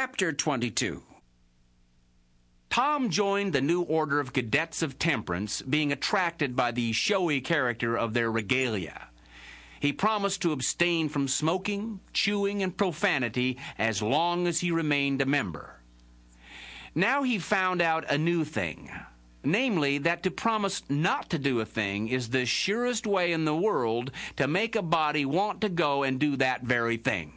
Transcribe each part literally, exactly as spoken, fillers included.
Chapter twenty-two. Tom joined the new order of Cadets of Temperance, being attracted by the showy character of their regalia. He promised to abstain from smoking, chewing, and profanity as long as he remained a member. Now he found out a new thing, namely that to promise not to do a thing is the surest way in the world to make a body want to go and do that very thing.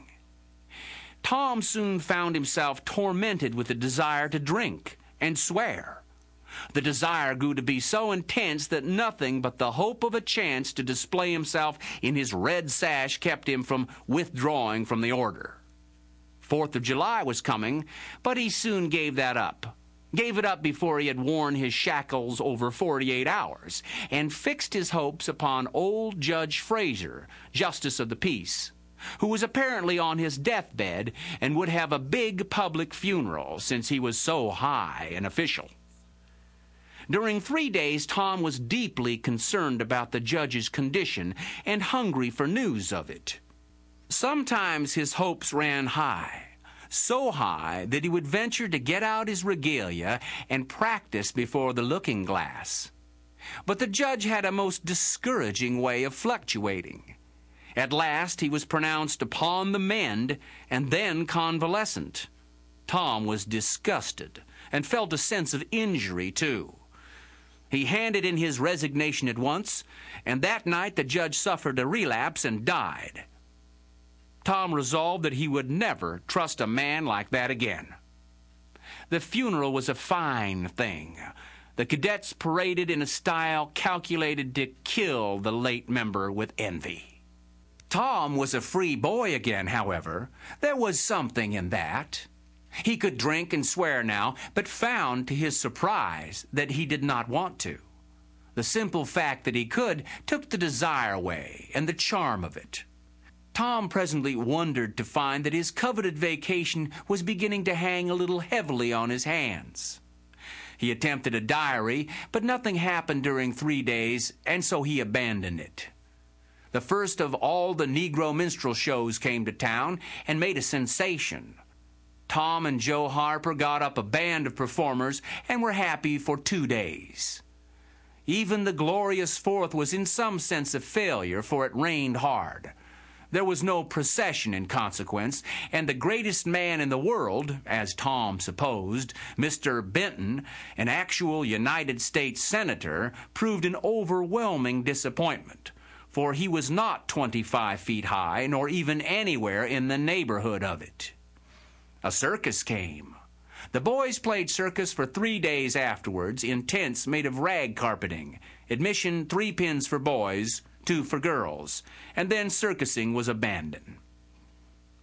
Tom soon found himself tormented with the desire to drink and swear. The desire grew to be so intense that nothing but the hope of a chance to display himself in his red sash kept him from withdrawing from the order. Fourth of July was coming, but he soon gave that up. Gave it up before he had worn his shackles over forty-eight hours, and fixed his hopes upon old Judge Frazier, Justice of the Peace, who was apparently on his deathbed and would have a big public funeral since he was so high an official. During three days, Tom was deeply concerned about the judge's condition and hungry for news of it. Sometimes his hopes ran high, so high that he would venture to get out his regalia and practice before the looking-glass. But the judge had a most discouraging way of fluctuating. At last he was pronounced upon the mend and then convalescent. Tom was disgusted and felt a sense of injury, too. He handed in his resignation at once, and that night the judge suffered a relapse and died. Tom resolved that he would never trust a man like that again. The funeral was a fine thing. The cadets paraded in a style calculated to kill the late member with envy. Tom was a free boy again, however. There was something in that. He could drink and swear now, but found to his surprise that he did not want to. The simple fact that he could took the desire away and the charm of it. Tom presently wondered to find that his coveted vacation was beginning to hang a little heavily on his hands. He attempted a diary, but nothing happened during three days, and so he abandoned it. The first of all the Negro minstrel shows came to town and made a sensation. Tom and Joe Harper got up a band of performers and were happy for two days. Even the glorious Fourth was in some sense a failure, for it rained hard. There was no procession in consequence, and the greatest man in the world, as Tom supposed, Mister Benton, an actual United States Senator, proved an overwhelming disappointment, for he was not twenty-five feet high, nor even anywhere in the neighborhood of it. A circus came. The boys played circus for three days afterwards in tents made of rag carpeting, admission three pins for boys, two for girls, and then circusing was abandoned.